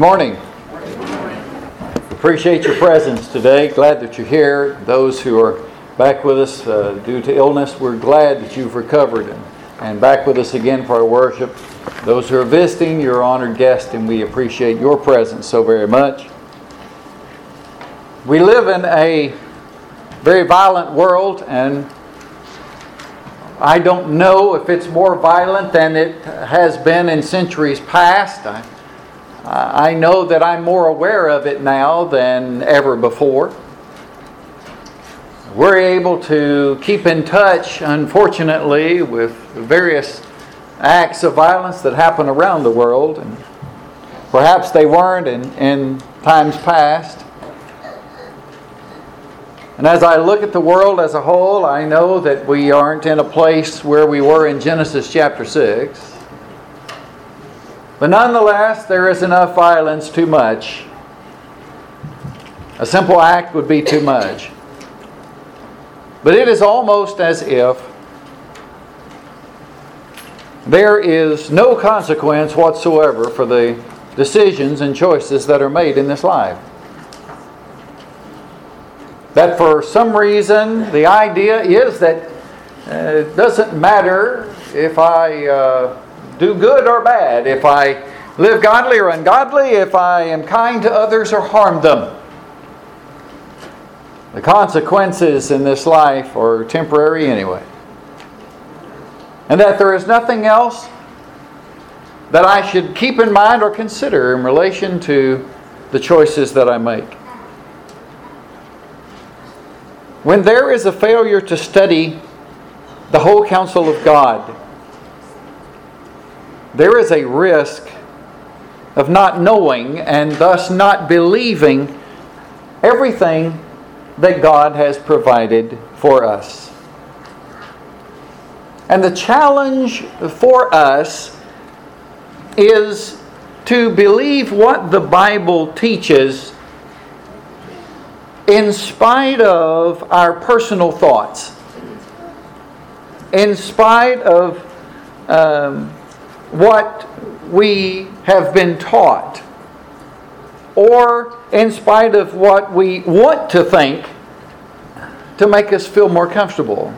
morning. Appreciate your presence today. Glad that you're here. Those who are back with us due to illness, we're glad that you've recovered and back with us again for our worship. Those who are visiting, you're an honored guest, and we appreciate your presence so very much. We live in a very violent world, and I don't know if it's more violent than it has been in centuries past. I know that I'm more aware of it now than ever before. We're able to keep in touch, unfortunately, with various acts of violence that happen around the world, and perhaps they weren't in times past. And as I look at the world as a whole, I know that we aren't in a place where we were in Genesis chapter 6. But nonetheless, there is enough violence, too much. A simple act would be too much. But it is almost as if there is no consequence whatsoever for the decisions and choices that are made in this life. That for some reason, the idea is that it doesn't matter if I do good or bad, if I live godly or ungodly, if I am kind to others or harm them. The consequences in this life are temporary anyway. And that there is nothing else that I should keep in mind or consider in relation to the choices that I make. When there is a failure to study the whole counsel of God, there is a risk of not knowing and thus not believing everything that God has provided for us. And the challenge for us is to believe what the Bible teaches in spite of our personal thoughts, in spite of what we have been taught, or in spite of what we want to think to make us feel more comfortable.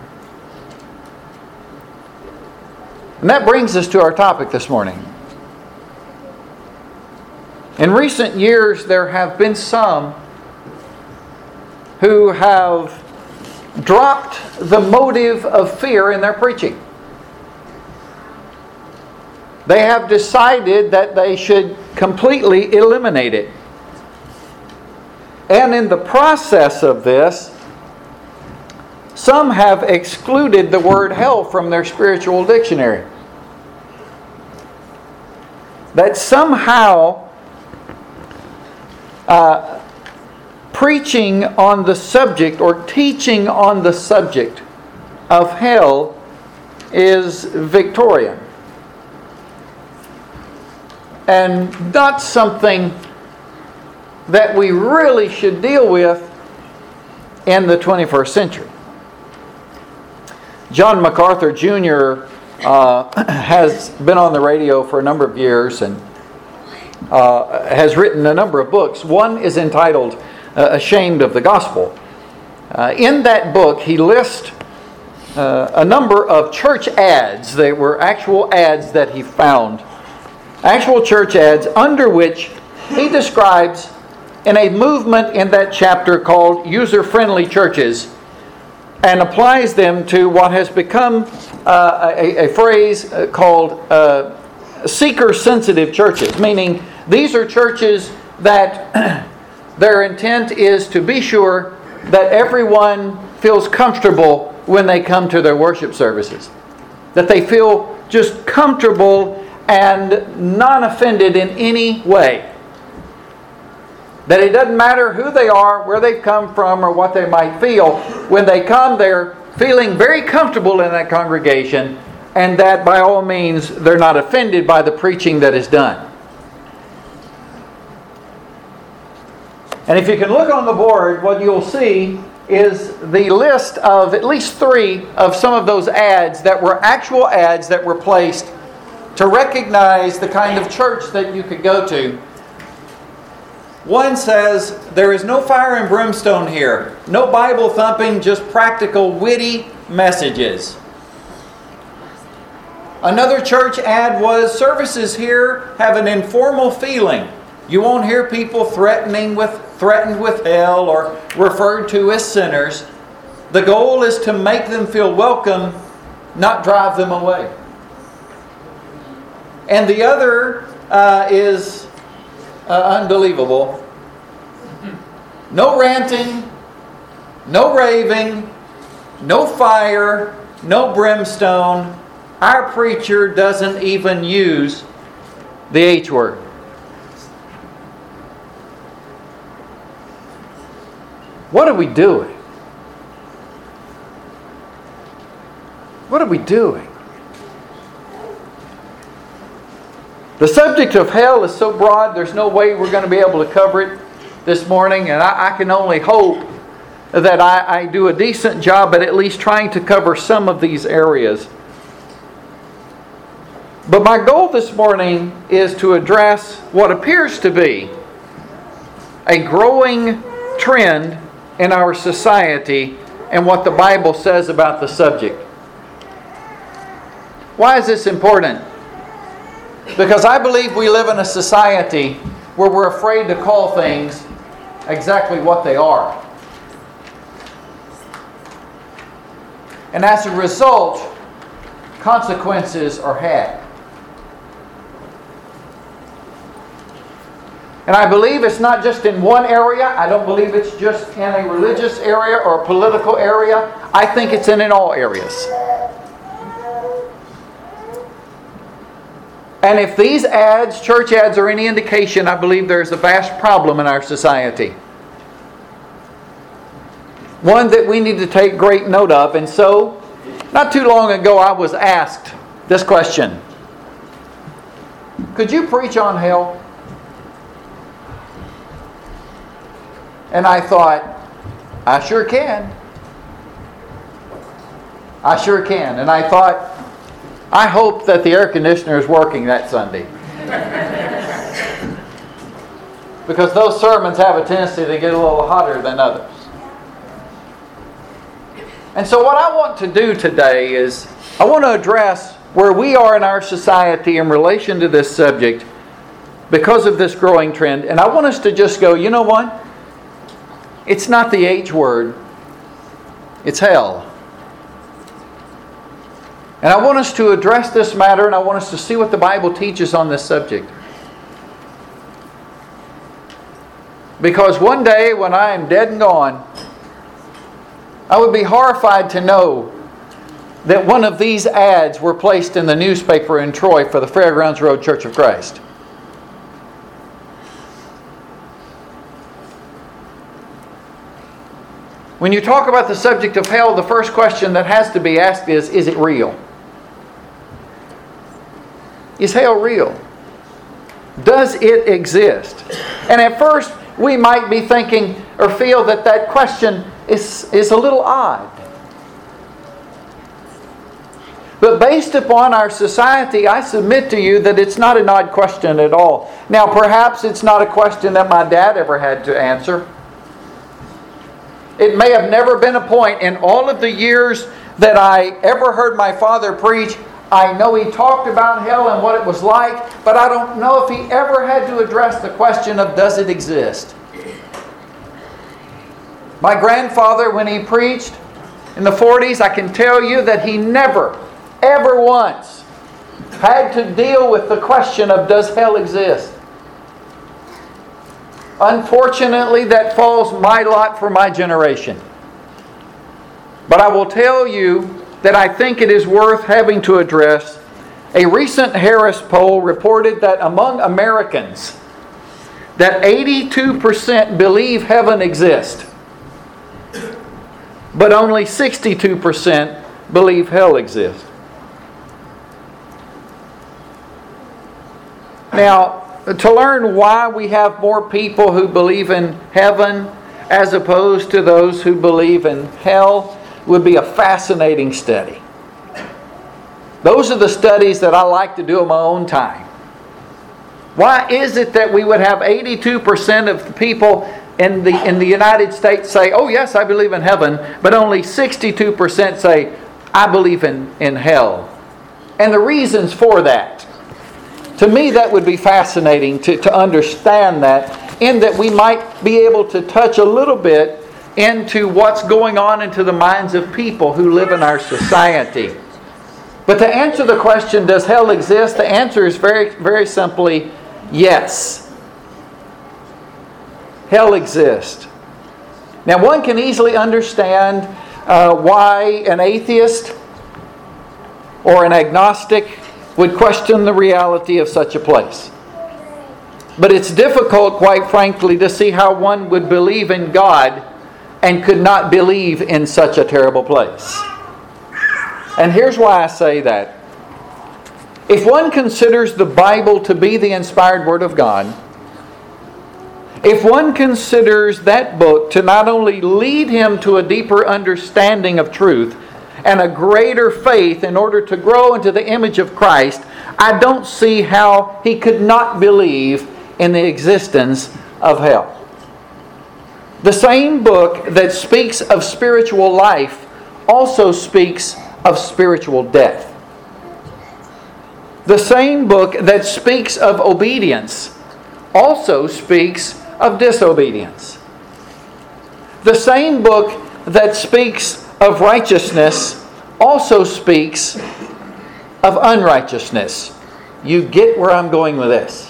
And that brings us to our topic this morning. In recent years, there have been some who have dropped the motive of fear in their preaching. They have decided that they should completely eliminate it. And in the process of this, some have excluded the word hell from their spiritual dictionary. That somehow preaching on the subject or teaching on the subject of hell is Victorian. And not something that we really should deal with in the 21st century. John MacArthur Jr. Has been on the radio for a number of years and has written a number of books. One is entitled Ashamed of the Gospel. In that book, he lists a number of church ads. They were actual ads that he found. Actual church ads under which he describes in a movement in that chapter called user-friendly churches and applies them to what has become a phrase called seeker-sensitive churches, meaning these are churches that their intent is to be sure that everyone feels comfortable when they come to their worship services. That they feel just comfortable and not offended in any way. That it doesn't matter who they are, where they've come from, or what they might feel. When they come, they're feeling very comfortable in that congregation, and that by all means they're not offended by the preaching that is done. And if you can look on the board, what you'll see is the list of at least 3 of some of those ads that were actual ads that were placed to recognize the kind of church that you could go to One says, there is no fire and brimstone here. No Bible thumping, just practical, witty messages. Another church ad was, services here have an informal feeling. You won't hear people threatened with hell or referred to as sinners. The goal is to make them feel welcome, not drive them away. And the other is unbelievable. No ranting, no raving, no fire, no brimstone. Our preacher doesn't even use the H word. What are we doing? What are we doing? The subject of hell is so broad, there's no way we're going to be able to cover it this morning, and I can only hope that I do a decent job at least trying to cover some of these areas. But my goal this morning is to address what appears to be a growing trend in our society and what the Bible says about the subject. Why is this important? Because I believe we live in a society where we're afraid to call things exactly what they are. And as a result, consequences are had. And I believe it's not just in one area. I don't believe it's just in a religious area or a political area. I think it's in all areas. And if these ads, church ads, are any indication, I believe there's a vast problem in our society. One that we need to take great note of. And so, not too long ago, I was asked this question. Could you preach on hell? And I thought, I sure can. I sure can. And I thought, I hope that the air conditioner is working that Sunday. Because those sermons have a tendency to get a little hotter than others. And so what I want to do today is, I want to address where we are in our society in relation to this subject because of this growing trend. And I want us to just go, you know what? It's not the H word. It's hell. And I want us to address this matter, and I want us to see what the Bible teaches on this subject. Because one day, when I am dead and gone, I would be horrified to know that one of these ads were placed in the newspaper in Troy for the Fairgrounds Road Church of Christ. When you talk about the subject of hell, the first question that has to be asked is it real? Is hell real? Does it exist? And at first, we might be thinking or feel that question is a little odd. But based upon our society, I submit to you that it's not an odd question at all. Now, perhaps it's not a question that my dad ever had to answer. It may have never been a point in all of the years that I ever heard my father preach. I know he talked about hell and what it was like, but I don't know if he ever had to address the question of does it exist. My grandfather, when he preached in the 40s, I can tell you that he never, ever once had to deal with the question of does hell exist. Unfortunately, that falls my lot for my generation. But I will tell you that I think it is worth having to address. A recent Harris poll reported that among Americans, that 82% believe heaven exists, but only 62% believe hell exists. Now, to learn why we have more people who believe in heaven as opposed to those who believe in hell would be a fascinating study. Those are the studies that I like to do in my own time. Why is it that we would have 82% of the people in the United States say, oh yes, I believe in heaven, but only 62% say, I believe in hell? And the reasons for that. To me, that would be fascinating to understand that, in that we might be able to touch a little bit into what's going on into the minds of people who live in our society. But to answer the question, does hell exist? The answer is very, very simply, yes. Hell exists. Now, one can easily understand why an atheist or an agnostic would question the reality of such a place. But it's difficult, quite frankly, to see how one would believe in God and could not believe in such a terrible place. And here's why I say that. If one considers the Bible to be the inspired Word of God, if one considers that book to not only lead him to a deeper understanding of truth and a greater faith in order to grow into the image of Christ, I don't see how he could not believe in the existence of hell. The same book that speaks of spiritual life also speaks of spiritual death. The same book that speaks of obedience also speaks of disobedience. The same book that speaks of righteousness also speaks of unrighteousness. You get where I'm going with this.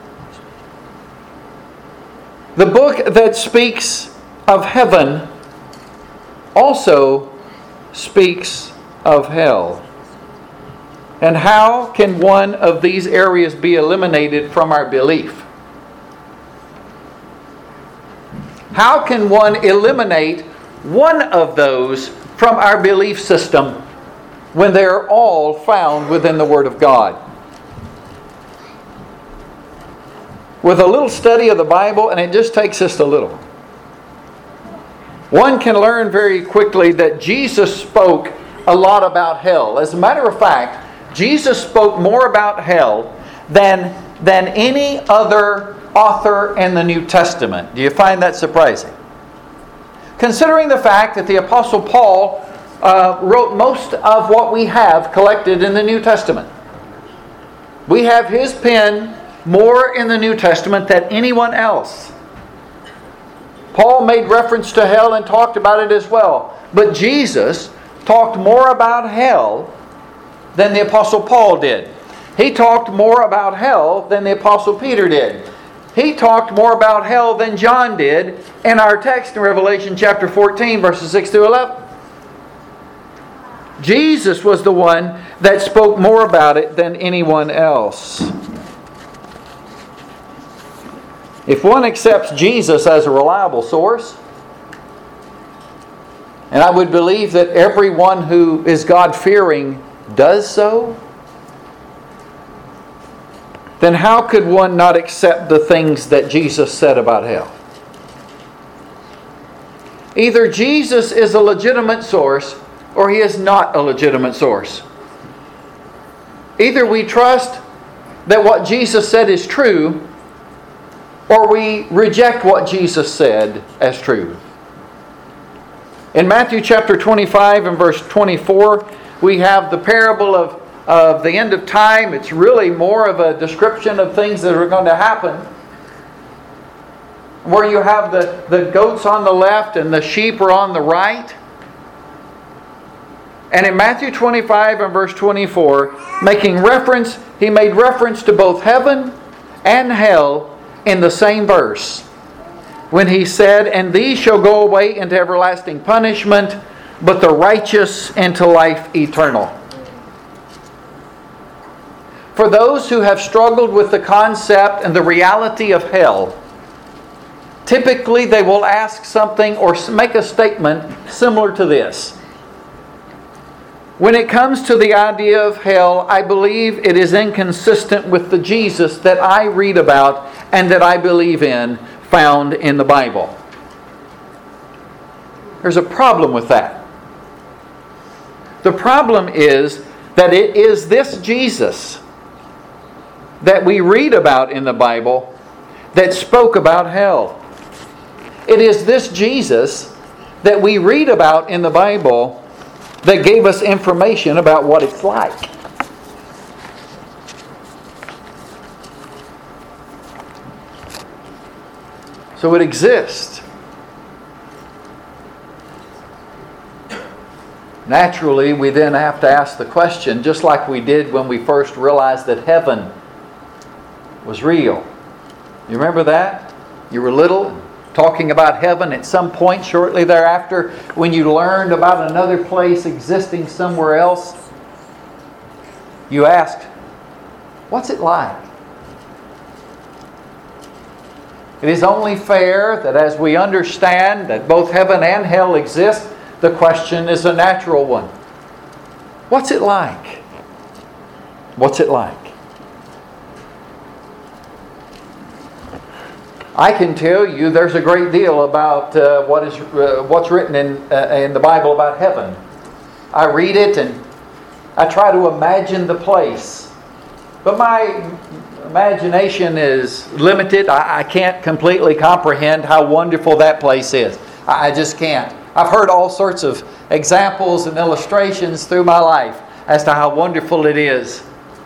The book that speaks of heaven also speaks of hell. And how can one of these areas be eliminated from our belief? How can one eliminate one of those from our belief system when they're all found within the Word of God? With a little study of the Bible, and it just takes just a little, one can learn very quickly that Jesus spoke a lot about hell. As a matter of fact, Jesus spoke more about hell than any other author in the New Testament. Do you find that surprising? Considering the fact that the Apostle Paul wrote most of what we have collected in the New Testament. We have his pen more in the New Testament than anyone else. Paul made reference to hell and talked about it as well. But Jesus talked more about hell than the Apostle Paul did. He talked more about hell than the Apostle Peter did. He talked more about hell than John did in our text in Revelation chapter 14, verses 6 through 11. Jesus was the one that spoke more about it than anyone else. If one accepts Jesus as a reliable source, and I would believe that everyone who is God-fearing does so, then how could one not accept the things that Jesus said about hell? Either Jesus is a legitimate source or he is not a legitimate source. Either we trust that what Jesus said is true, or we reject what Jesus said as true. In Matthew chapter 25 and verse 24, we have the parable of the end of time. It's really more of a description of things that are going to happen. Where you have the goats on the left and the sheep are on the right. And in Matthew 25 and verse 24, he made reference to both heaven and hell in the same verse, when he said, "And these shall go away into everlasting punishment, but the righteous into life eternal." For those who have struggled with the concept and the reality of hell, typically they will ask something or make a statement similar to this. When it comes to the idea of hell, I believe it is inconsistent with the Jesus that I read about and that I believe in, found in the Bible. There's a problem with that. The problem is that it is this Jesus that we read about in the Bible that spoke about hell. It is this Jesus that we read about in the Bible that gave us information about what it's like. So it exists. Naturally, we then have to ask the question, just like we did when we first realized that heaven was real. You remember that? You were little, talking about heaven at some point shortly thereafter, when you learned about another place existing somewhere else, you asked, what's it like? It is only fair that as we understand that both heaven and hell exist, the question is a natural one. What's it like? What's it like? I can tell you there's a great deal about what's written in the Bible about heaven. I read it and I try to imagine the place. But my imagination is limited. I can't completely comprehend how wonderful that place is. I just can't. I've heard all sorts of examples and illustrations through my life as to how wonderful it is.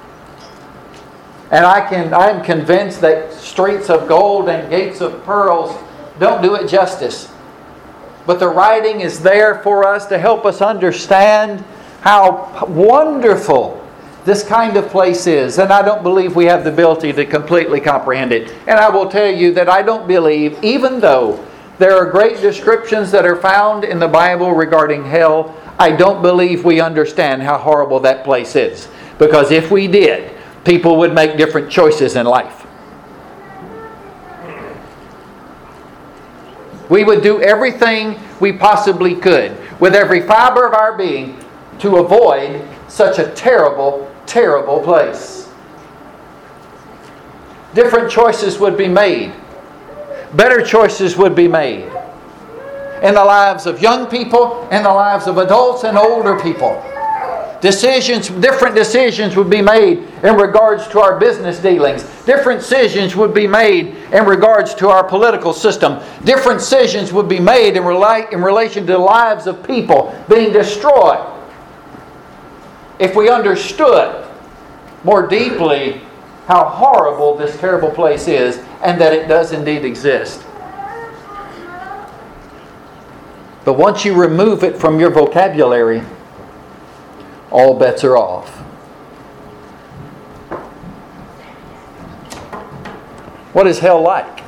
And I'm convinced that streets of gold and gates of pearls don't do it justice. But the writing is there for us to help us understand how wonderful this kind of place is. And I don't believe we have the ability to completely comprehend it. And I will tell you that I don't believe, even though there are great descriptions that are found in the Bible regarding hell, I don't believe we understand how horrible that place is. Because if we did, people would make different choices in life. We would do everything we possibly could, with every fiber of our being, to avoid such a terrible, terrible place. Different choices would be made. Better choices would be made in the lives of young people, in the lives of adults and older people. Different decisions would be made in regards to our business dealings. Different decisions would be made in regards to our political system. Different decisions would be made in relation to the lives of people being destroyed. If we understood more deeply how horrible this terrible place is and that it does indeed exist. But once you remove it from your vocabulary, all bets are off. What is hell like?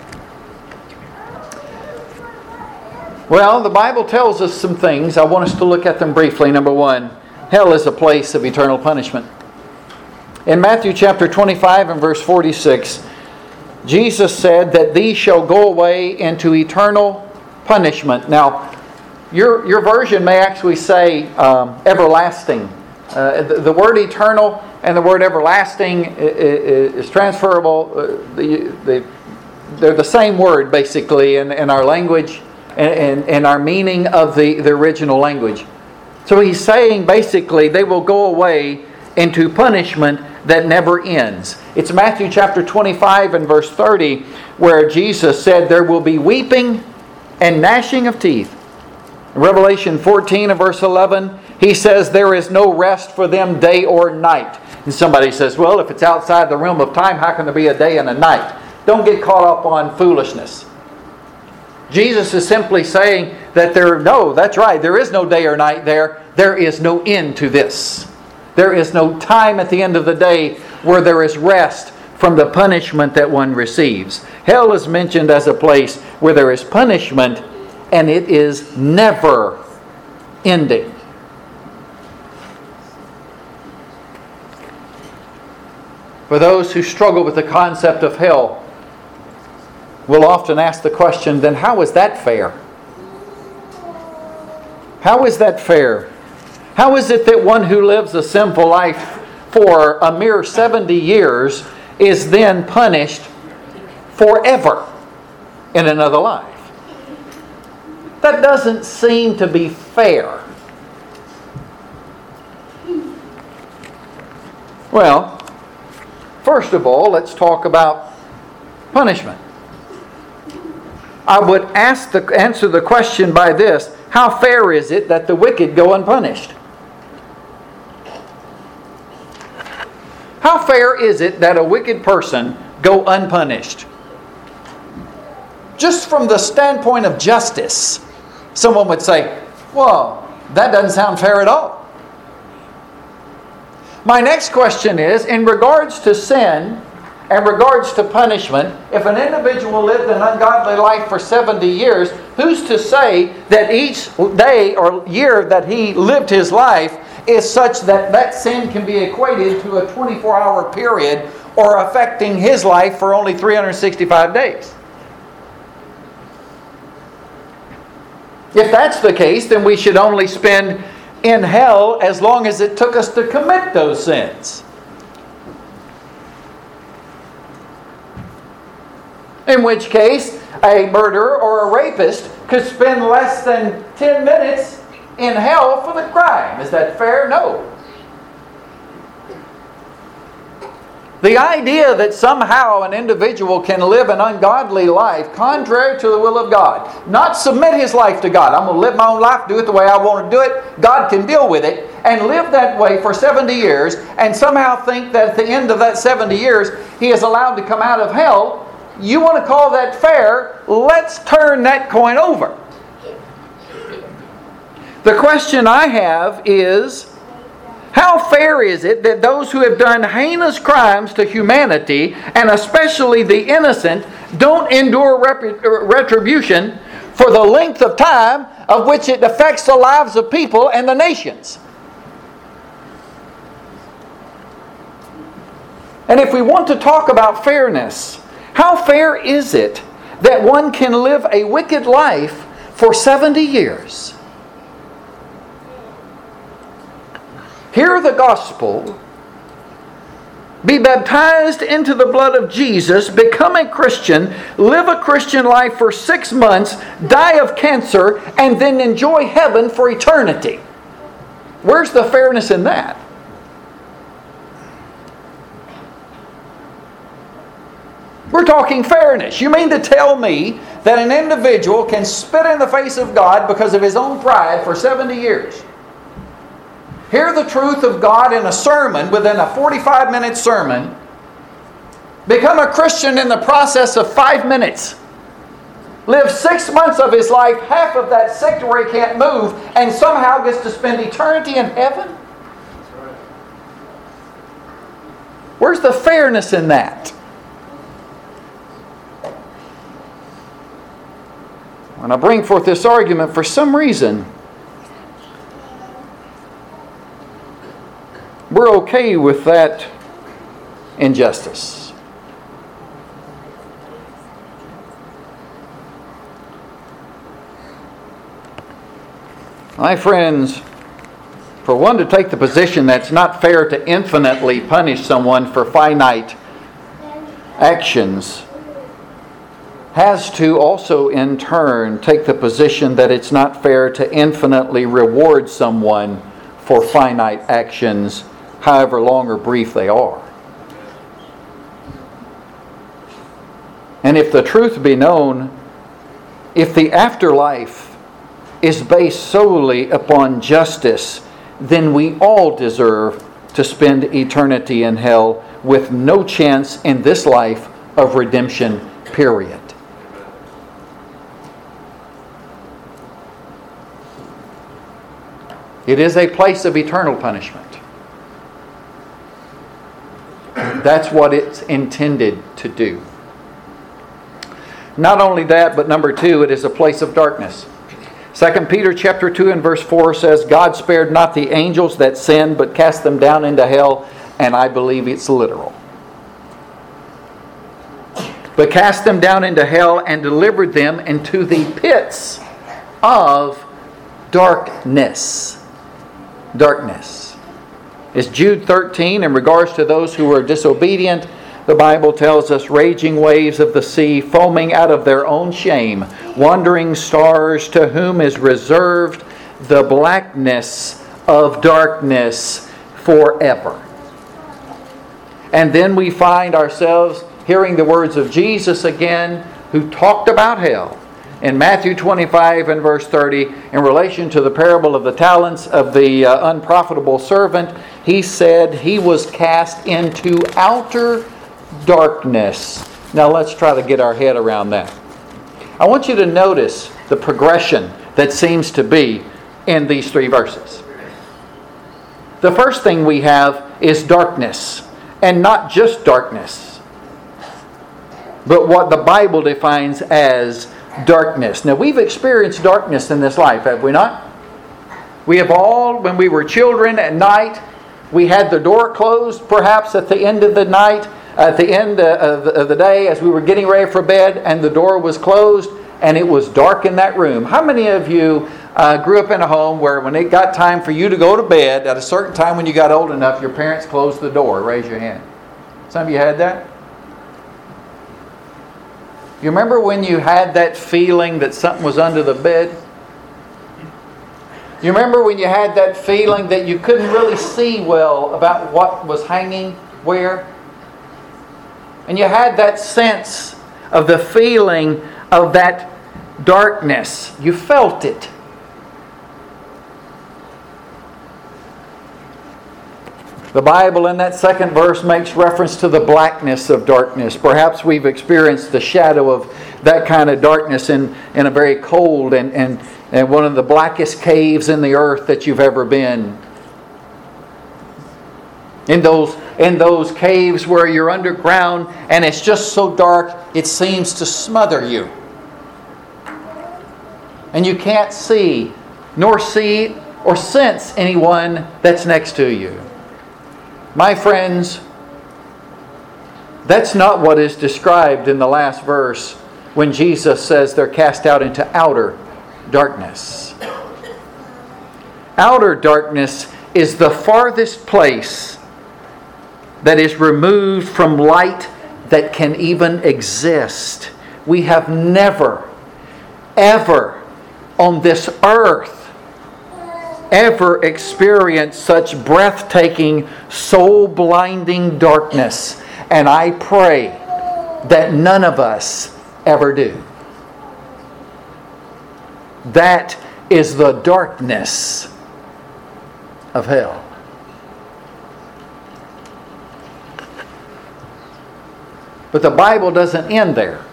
Well, the Bible tells us some things. I want us to look at them briefly. Number one, hell is a place of eternal punishment. In Matthew chapter 25 and verse 46, Jesus said that these shall go away into eternal punishment. Now, your version may actually say everlasting. The word eternal and the word everlasting is transferable. They're the same word basically in our language and our meaning of the original language. So he's saying basically they will go away into punishment that never ends. It's Matthew chapter 25 and verse 30 where Jesus said there will be weeping and gnashing of teeth. In Revelation 14 and verse 11, he says there is no rest for them day or night. And somebody says, well, if it's outside the realm of time, how can there be a day and a night? Don't get caught up on foolishness. Jesus is simply saying that that's right, there is no day or night there. There is no end to this. There is no time at the end of the day where there is rest from the punishment that one receives. Hell is mentioned as a place where there is punishment and it is never ending. For those who struggle with the concept of hell, we'll often ask the question, then how is that fair? How is that fair? How is it that one who lives a sinful life for a mere 70 years is then punished forever in another life? That doesn't seem to be fair. Well, First of all, let's talk about punishment. I would answer the question by this: how fair is it that the wicked go unpunished? How fair is it that a wicked person go unpunished? Just from the standpoint of justice, someone would say, well, that doesn't sound fair at all. My next question is, in regards to sin and regards to punishment, if an individual lived an ungodly life for 70 years, who's to say that each day or year that he lived his life is such that that sin can be equated to a 24-hour period or affecting his life for only 365 days? If that's the case, then we should only spend in hell as long as it took us to commit those sins. In which case, a murderer or a rapist could spend less than 10 minutes in hell for the crime. Is that fair? No. The idea that somehow an individual can live an ungodly life contrary to the will of God, not submit his life to God. I'm going to live my own life, do it the way I want to do it. God can deal with it. And live that way for 70 years and somehow think that at the end of that 70 years he is allowed to come out of hell. You want to call that fair? Let's turn that coin over. The question I have is, how fair is it that those who have done heinous crimes to humanity, and especially the innocent, don't endure retribution for the length of time of which it affects the lives of people and the nations? And if we want to talk about fairness, how fair is it that one can live a wicked life for 70 years? Hear the gospel, be baptized into the blood of Jesus, become a Christian, live a Christian life for 6 months, die of cancer, and then enjoy heaven for eternity. Where's the fairness in that? We're talking fairness. You mean to tell me that an individual can spit in the face of God because of his own pride for 70 years? Hear the truth of God in a sermon, within a 45-minute sermon, become a Christian in the process of 5 minutes, live 6 months of his life, half of that sick to where he can't move, and somehow gets to spend eternity in heaven? Where's the fairness in that? When I bring forth this argument, for some reason, we're okay with that injustice. My friends, for one to take the position that it's not fair to infinitely punish someone for finite actions has to also in turn take the position that it's not fair to infinitely reward someone for finite actions, however long or brief they are. And if the truth be known, if the afterlife is based solely upon justice, then we all deserve to spend eternity in hell with no chance in this life of redemption, period. It is a place of eternal punishment. That's what it's intended to do. Not only that, but number 2, it is a place of darkness. 2 Peter chapter 2 and verse 4 says, God spared not the angels that sinned, but cast them down into hell, and I believe it's literal. But cast them down into hell and delivered them into the pits of darkness. Darkness. It's Jude 13, in regards to those who were disobedient, the Bible tells us, raging waves of the sea, foaming out of their own shame, wandering stars, to whom is reserved the blackness of darkness forever. And then we find ourselves hearing the words of Jesus again, who talked about hell. In Matthew 25 and verse 30, in relation to the parable of the talents of the unprofitable servant, He said he was cast into outer darkness. Now let's try to get our head around that. I want you to notice the progression that seems to be in these three verses. The first thing we have is darkness. And not just darkness, but what the Bible defines as darkness. Now, we've experienced darkness in this life, have we not? We have all, when we were children at night, we had the door closed, perhaps at the end of the night, at the end of the day, as we were getting ready for bed, and the door was closed, and it was dark in that room. How many of you grew up in a home where when it got time for you to go to bed, at a certain time when you got old enough, your parents closed the door? Raise your hand. Some of you had that? You remember when you had that feeling that something was under the bed? You remember when you had that feeling that you couldn't really see well about what was hanging where? And you had that sense of the feeling of that darkness. You felt it. The Bible in that second verse makes reference to the blackness of darkness. Perhaps we've experienced the shadow of that kind of darkness in a very cold and one of the blackest caves in the earth that you've ever been. In those caves where you're underground and it's just so dark it seems to smother you. And you can't see or sense anyone that's next to you. My friends, that's not what is described in the last verse when Jesus says they're cast out into outer darkness. Outer darkness is the farthest place that is removed from light that can even exist. We have never, ever on this earth ever experienced such breathtaking, soul-blinding darkness. And I pray that none of us ever do. That is the darkness of hell. But the Bible doesn't end there.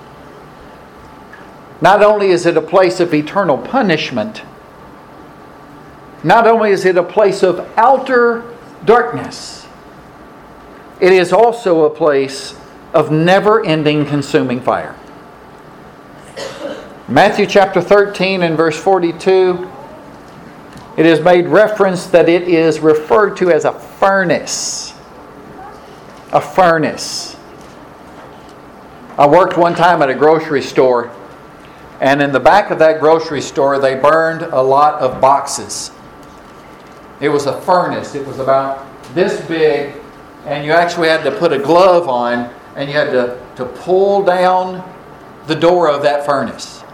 Not only is it a place of eternal punishment, not only is it a place of outer darkness, it is also a place of never-ending consuming fire. Matthew chapter 13 and verse 42, it is made reference that it is referred to as a furnace. A furnace. I worked one time at a grocery store, and in the back of that grocery store they burned a lot of boxes. It was a furnace. It was about this big, and you actually had to put a glove on, and you had to pull down the door of that furnace.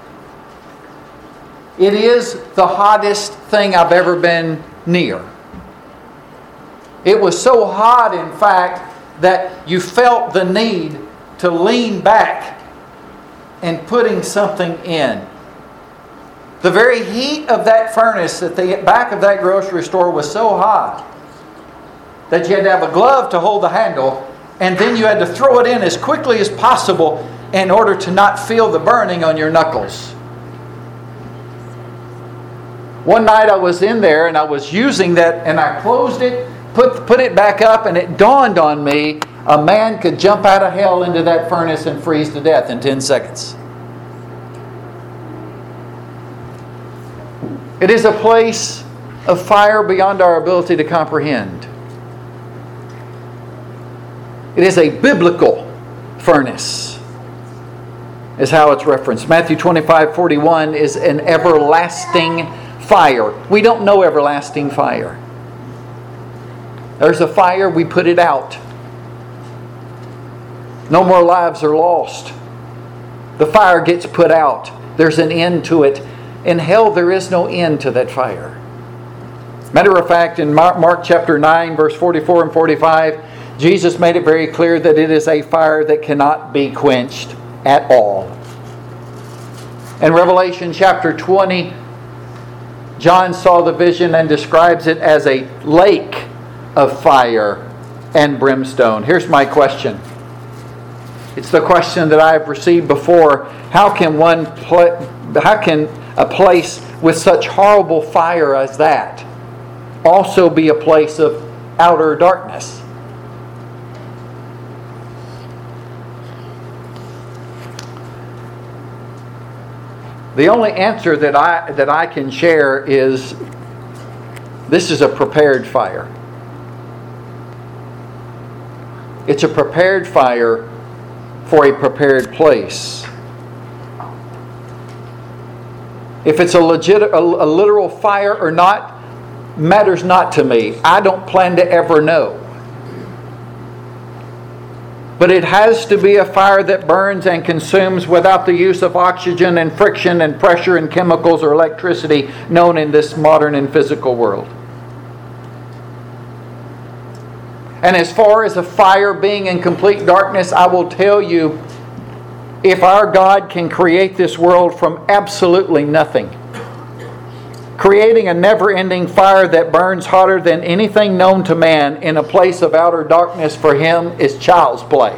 It is the hottest thing I've ever been near. It was so hot, in fact, that you felt the need to lean back and putting something in. The very heat of that furnace at the back of that grocery store was so hot that you had to have a glove to hold the handle, and then you had to throw it in as quickly as possible in order to not feel the burning on your knuckles. One night I was in there and I was using that, and I closed it, put it back up, and it dawned on me a man could jump out of hell into that furnace and freeze to death in 10 seconds. It is a place of fire beyond our ability to comprehend. It is a biblical furnace, is how it's referenced. Matthew 25:41 is an everlasting fire. We don't know everlasting fire. There's a fire, we put it out. No more lives are lost. The fire gets put out. There's an end to it. In hell, there is no end to that fire. Matter of fact, in Mark chapter 9, verse 44 and 45, Jesus made it very clear that it is a fire that cannot be quenched at all. In Revelation chapter 20, John saw the vision and describes it as a lake of fire and brimstone. Here's my question. It's the question that I've received before. How can a place with such horrible fire as that also be a place of outer darkness? The only answer that I can share is this is a prepared fire. It's a prepared fire for a prepared place. If it's a literal fire or not matters not to me. I don't plan to ever know. But it has to be a fire that burns and consumes without the use of oxygen and friction and pressure and chemicals or electricity known in this modern and physical world. And as far as a fire being in complete darkness, I will tell you, if our God can create this world from absolutely nothing, creating a never-ending fire that burns hotter than anything known to man in a place of outer darkness for Him is child's play.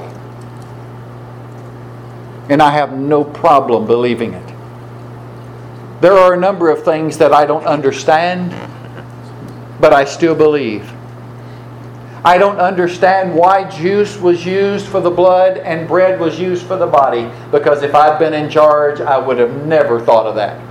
And I have no problem believing it. There are a number of things that I don't understand, but I still believe. I don't understand why juice was used for the blood and bread was used for the body, because if I'd been in charge, I would have never thought of that.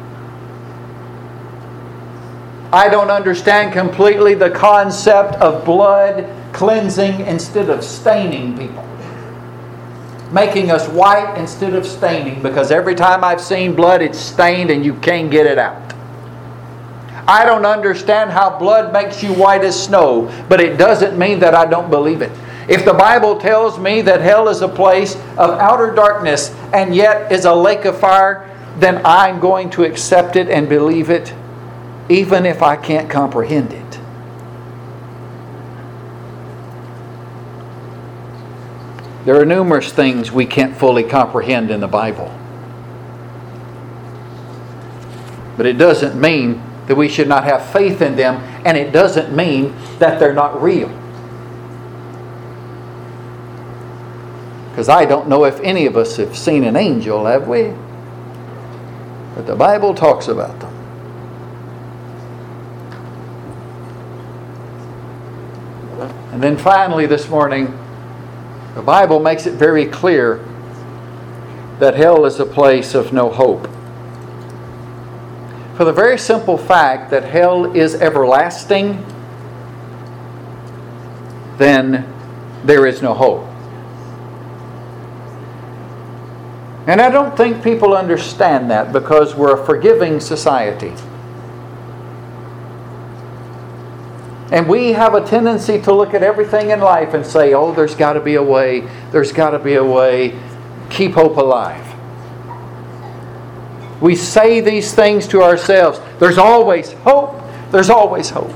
I don't understand completely the concept of blood cleansing instead of staining people. Making us white instead of staining, because every time I've seen blood, it's stained and you can't get it out. I don't understand how blood makes you white as snow, but it doesn't mean that I don't believe it. If the Bible tells me that hell is a place of outer darkness and yet is a lake of fire, then I'm going to accept it and believe it, even if I can't comprehend it. There are numerous things we can't fully comprehend in the Bible. But it doesn't mean that we should not have faith in them, and it doesn't mean that they're not real. Because I don't know if any of us have seen an angel, have we? But the Bible talks about them. And then finally this morning, the Bible makes it very clear that hell is a place of no hope. For the very simple fact that hell is everlasting, then there is no hope. And I don't think people understand that, because we're a forgiving society. And we have a tendency to look at everything in life and say, oh, there's got to be a way. There's got to be a way. Keep hope alive. We say these things to ourselves. There's always hope. There's always hope.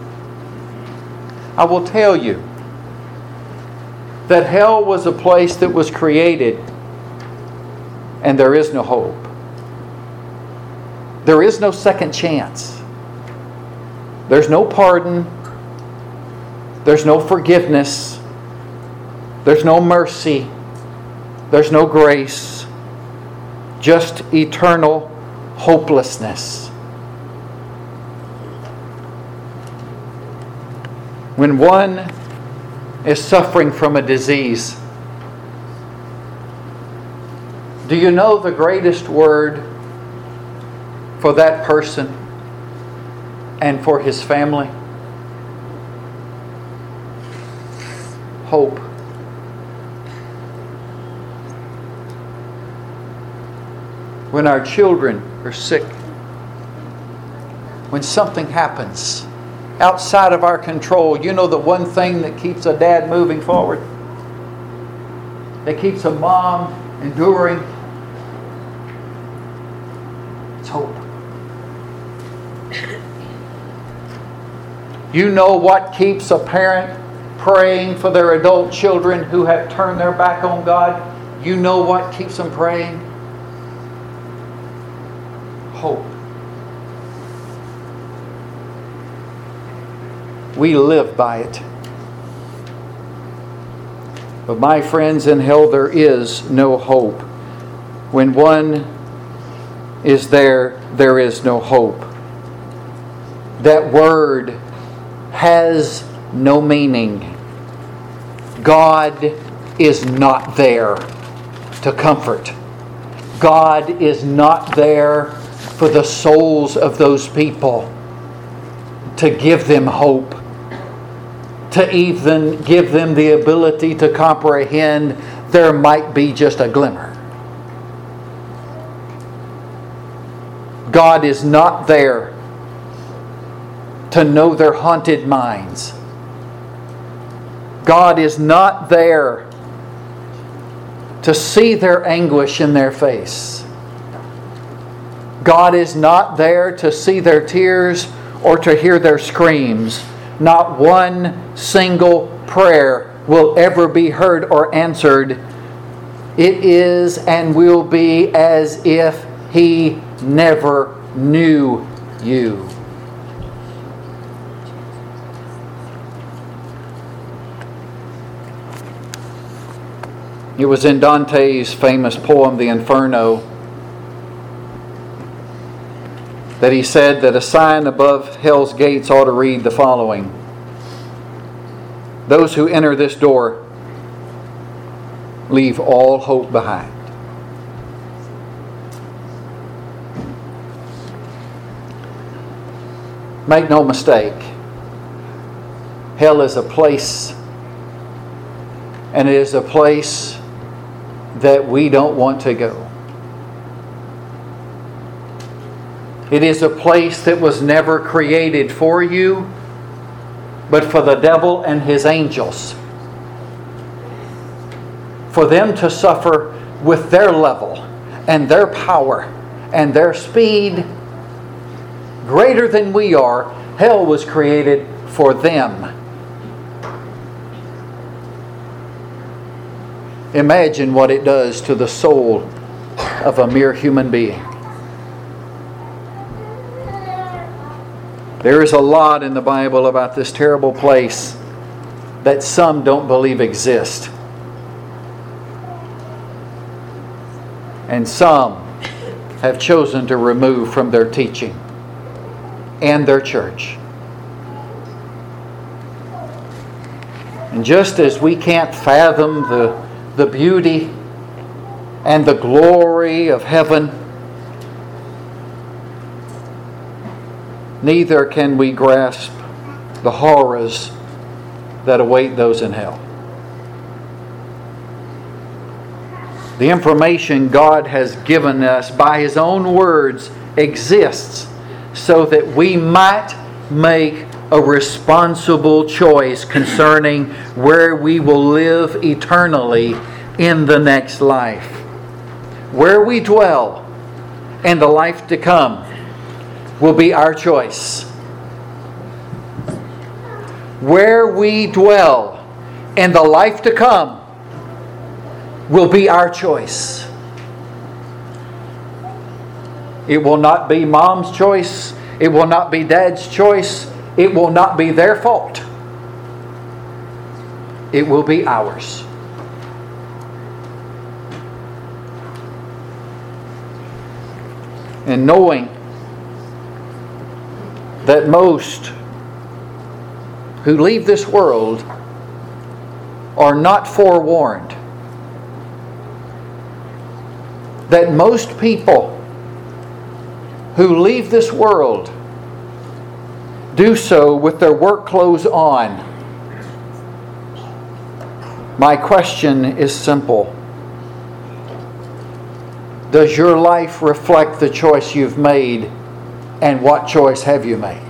I will tell you that hell was a place that was created, and there is no hope. There is no second chance. There's no pardon. There's no forgiveness. There's no mercy. There's no grace. Just eternal hopelessness. When one is suffering from a disease, do you know the greatest word for that person and for his family? Hope. When our children are sick, when something happens outside of our control, you know the one thing that keeps a dad moving forward, that keeps a mom enduring, it's hope. You know what keeps a parent praying for their adult children who have turned their back on God, you know what keeps them praying? Hope. We live by it. But my friends, in hell there is no hope. When one is there, there is no hope. That word has no meaning. God is not there to comfort. God is not there for the souls of those people to give them hope, to even give them the ability to comprehend there might be just a glimmer. God is not there to know their haunted minds. God is not there to see their anguish in their face. God is not there to see their tears or to hear their screams. Not one single prayer will ever be heard or answered. It is and will be as if He never knew you. It was in Dante's famous poem, The Inferno, that he said that a sign above hell's gates ought to read the following: those who enter this door leave all hope behind. Make no mistake, hell is a place, and it is a place that we don't want to go. It is a place that was never created for you, but for the devil and his angels. For them to suffer with their level and their power and their speed greater than we are. Hell was created for them. Imagine what it does to the soul of a mere human being. There is a lot in the Bible about this terrible place that some don't believe exists. And some have chosen to remove from their teaching and their church. And just as we can't fathom the beauty and the glory of heaven, neither can we grasp the horrors that await those in hell. The information God has given us by His own words exists so that we might make a responsible choice concerning where we will live eternally in the next life. Where we dwell in the life to come will be our choice. Where we dwell in the life to come will be our choice. It will not be mom's choice. It will not be dad's choice. It will not be their fault. It will be ours. And knowing that most who leave this world are not forewarned, that most people who leave this world do so with their work clothes on. My question is simple. Does your life reflect the choice you've made, and what choice have you made?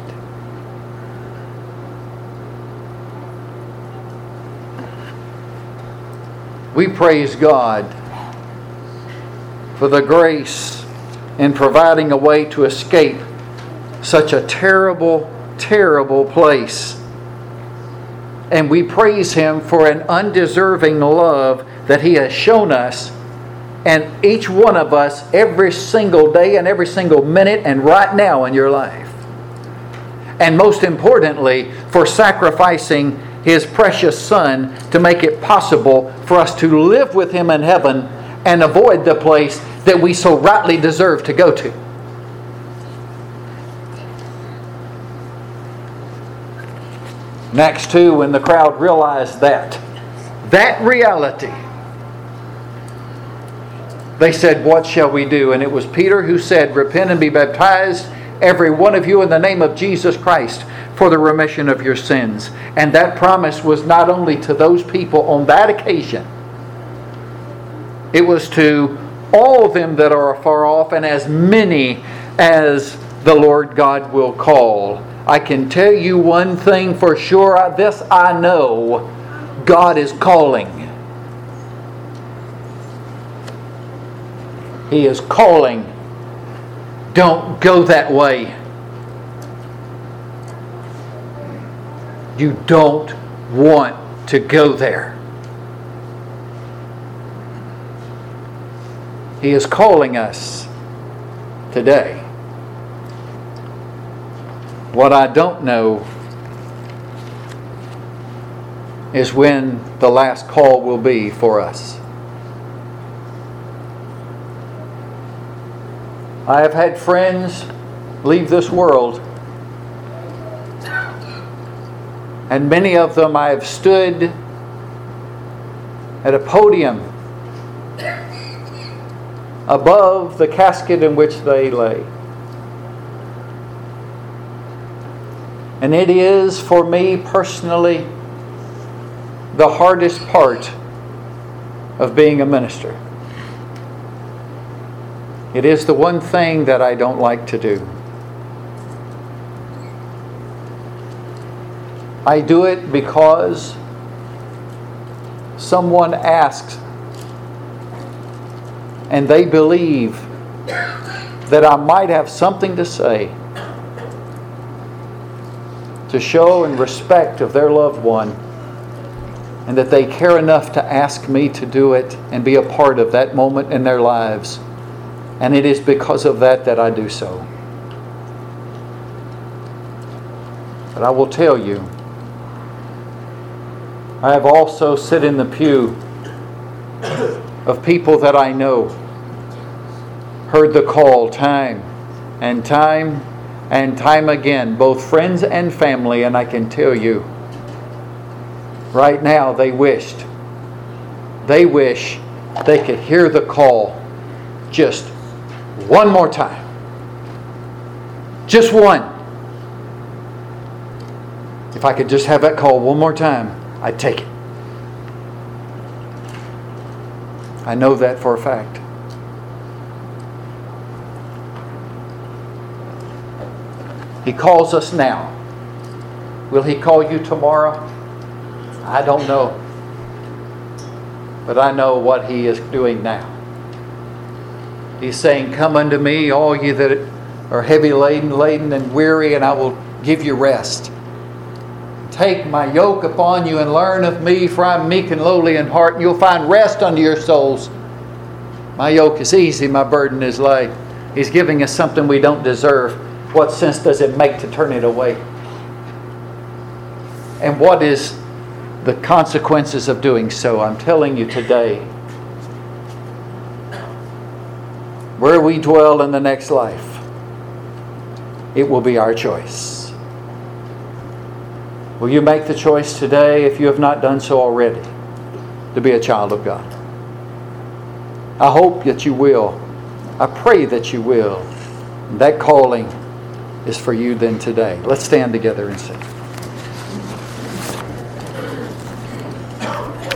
We praise God for the grace in providing a way to escape such a terrible, terrible place. And we praise Him for an undeserving love that He has shown us, and each one of us, every single day and every single minute and right now in your life. And most importantly, for sacrificing His precious Son to make it possible for us to live with Him in heaven and avoid the place that we so rightly deserve to go to. In Acts 2, when the crowd realized that reality, they said, "What shall we do?" And it was Peter who said, "Repent and be baptized, every one of you, in the name of Jesus Christ, for the remission of your sins." And that promise was not only to those people on that occasion, it was to all of them that are afar off, and as many as the Lord God will call. I can tell you one thing for sure, this I know, God is calling. He is calling. Don't go that way. You don't want to go there. He is calling us today. What I don't know is when the last call will be for us. I have had friends leave this world, and many of them I have stood at a podium above the casket in which they lay. And it is, for me personally, the hardest part of being a minister. It is the one thing that I don't like to do. I do it because someone asks and they believe that I might have something to say to show in respect of their loved one, and that they care enough to ask me to do it and be a part of that moment in their lives. And it is because of that that I do so. But I will tell you, I have also sit in the pew of people that I know, heard the call time and time and time again, both friends and family, and I can tell you, right now they wish they could hear the call just one more time. Just one. If I could just have that call one more time, I'd take it. I know that for a fact. He calls us now. Will He call you tomorrow? I don't know. But I know what He is doing now. He's saying, "Come unto me, all ye that are heavy laden and weary, and I will give you rest. Take my yoke upon you and learn of me, for I am meek and lowly in heart, and you'll find rest unto your souls. My yoke is easy, my burden is light." He's giving us something we don't deserve. What sense does it make to turn it away? And what is the consequences of doing so? I'm telling you today, where we dwell in the next life, it will be our choice. Will you make the choice today, if you have not done so already, to be a child of God? I hope that you will. I pray that you will. And that calling is for you then today. Let's stand together and sing.